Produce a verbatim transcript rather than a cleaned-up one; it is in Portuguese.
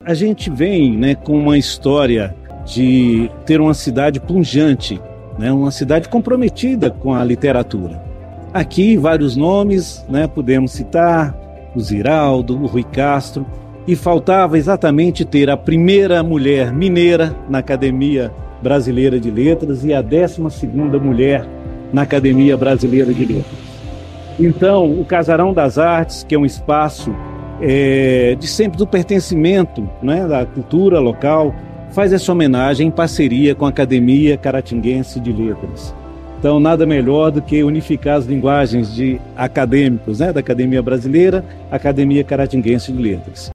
a gente vem, né, com uma história de ter uma cidade pujante, né, uma cidade comprometida com a literatura. Aqui, vários nomes, né, podemos citar o Ziraldo, o Rui Castro, e faltava exatamente ter a primeira mulher mineira na Academia Brasileira de Letras e a décima segunda mulher na Academia Brasileira de Letras. Então, o Casarão das Artes, que é um espaço é, de sempre do pertencimento, né, da cultura local, faz essa homenagem em parceria com a Academia Caratinguense de Letras. Então, nada melhor do que unificar as linguagens de acadêmicos, né, da Academia Brasileira, Academia Caratinguense de Letras.